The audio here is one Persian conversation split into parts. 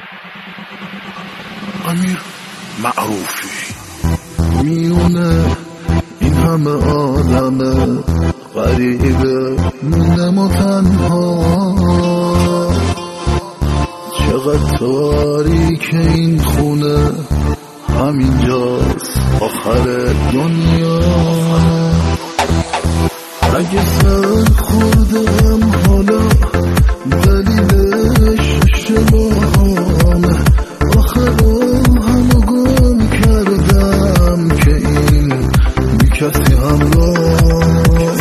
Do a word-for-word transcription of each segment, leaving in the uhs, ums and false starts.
امیر معروفی میونه این همه آدم غریبه موندم و تنها، چقدر تاریک این خونه، همینجاست آخر دنیا. اگه سر خوردم حالا دلیلش اشتباهامه، آخرم همو گم کردم که این بی کسی همراهمه.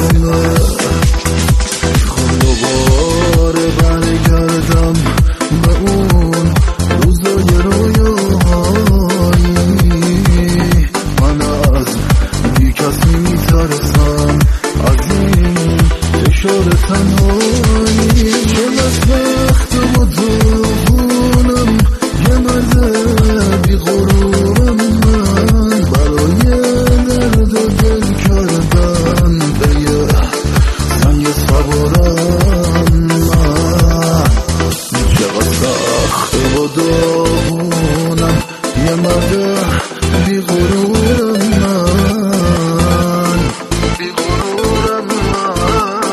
میخوام دوباره برگردم به اون روزای رویاهایی، من از بی کسی میترسم، از این فشار تنهایی. چقدر وقت و دوغونم، یه مرد بی غرورم من، برای درد و دل کردن به یه سنگ صبورم من. چقدر سخت و دوغونم، یه مرد بی غرورم من، بی غرورم من.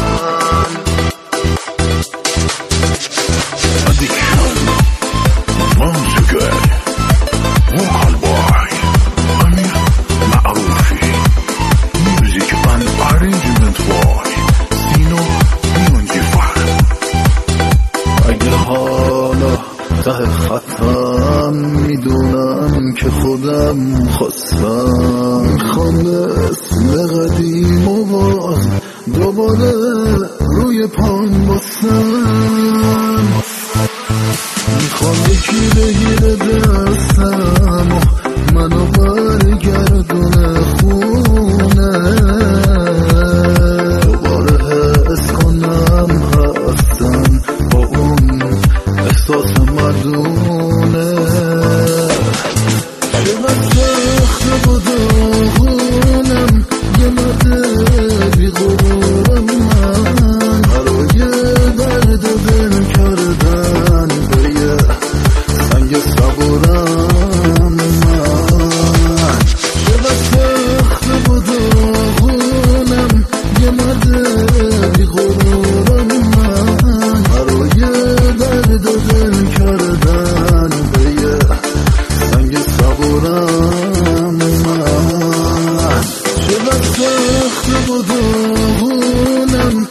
Addiction, Monster, Vocal Boy, Amir Ma'rufi, Music and Arrangement Boy, Sino Bionjifar. اگه حالا ته خطم میدونم که خودم خواستم، میخوام مثل قدیم و باز دوباره روی پام باسم. میخوام یکی بگیره دستم و منو برگردونه خونه، دوباره حس کنم هستم با اون احساس مردونه. چقدر سخت و داغونم، یه مرد بی غرورم من، برای درد و دل کردن به یه سنگ صبورم من. چقدر سخت و داغونم، یه مرد بی غرورم من، برای درد و دل کردن به یه سنگ صبورم من. چقدر سخت و داغونم،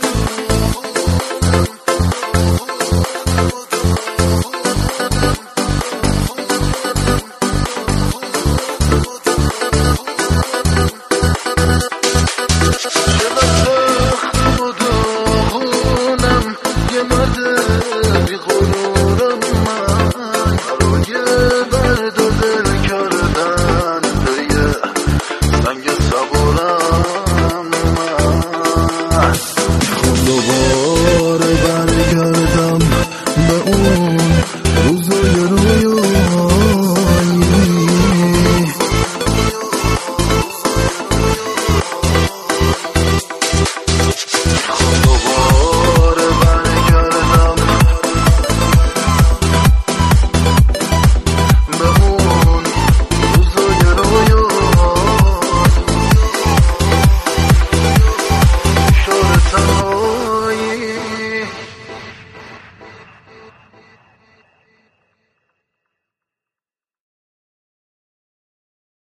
یه مرد بی غرورم من، برای درد و دل کردن به یه سنگ صبورم من. میخوام دوباره